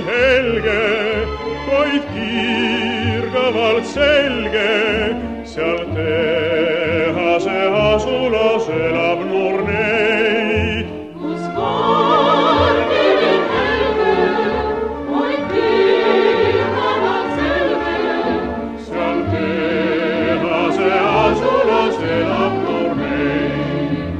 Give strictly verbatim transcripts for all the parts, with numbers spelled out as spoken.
helge, vaid kiirgavalt selge, seal tehase asulas elab noor neid. Kus kaargilin helge, vaid kiirgavalt selge, seal tehase asulas elab noor neid.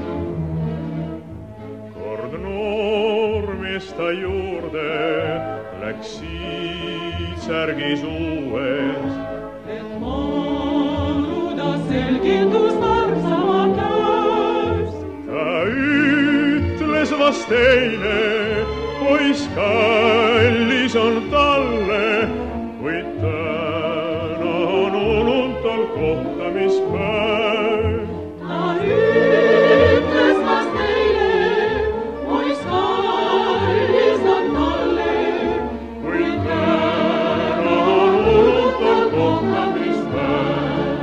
Kord noormees ta juurde läks siit särgis uues, et maanuda selgitus varsama käes. ta ütles vast eile, poiss kallis on talle, kuid täna on olnud tal kohtamispäev. Ta ütles vast eile, poiss kallis on talle, kuid täna on olnud tal kohtamispäev.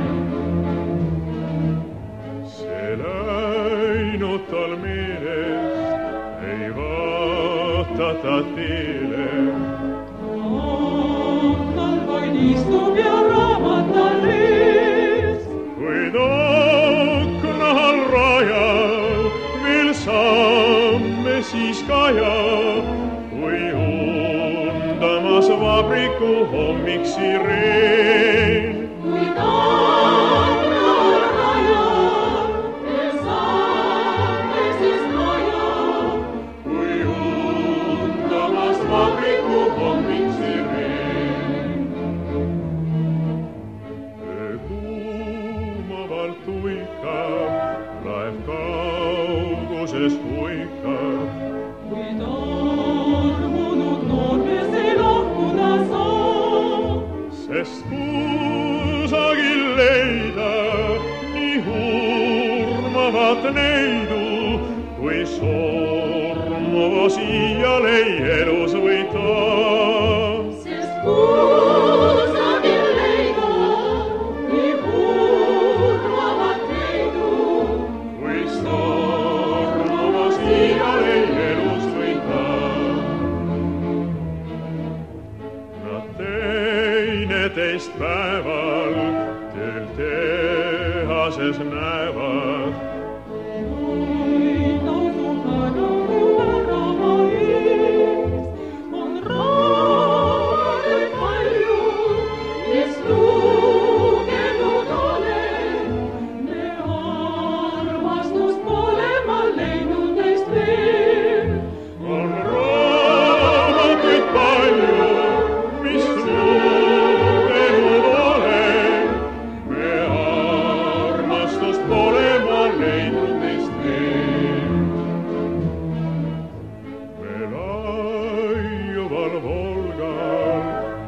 See läinud tal meelest, ei vaata ta teele. aknal vaid istub ja raamat tal ees. Kuid akna all rajal veel samme siis kajab, kui undamas vabriku hommik sireen. Kuid aknal rajal veel samme siis kajab, Kui undamas vabriku hommik sireen. Öö kuumavalt tuikab, laev kauguses huikab. kuid armunud noormees ei lahkuda saa. Sest kusagil leida nii hurmavat neidu, kui sormuva siial ei elus võita. Sest kusagil leida nii hurmavat neidu, Kui sormuva siial ei elus võita. Nad teineteist päeval tööl tehases näevad, kuid tasub nagu värava ees. On raamatud palju, mis lugenud olen. Me armastust pole ma leidnud neist veel. on raamatuid palju, mis lugenud olen. Me armastust pole ma leidnud neist veel. Me laiuval Volgal,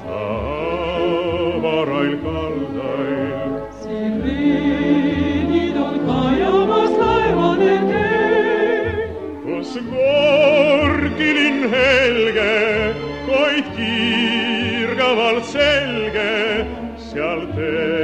avarail kaldail, Sireenid on kajamas laevade teel. kus korgilinn helge, vaid kiirgavalt selge, seal tee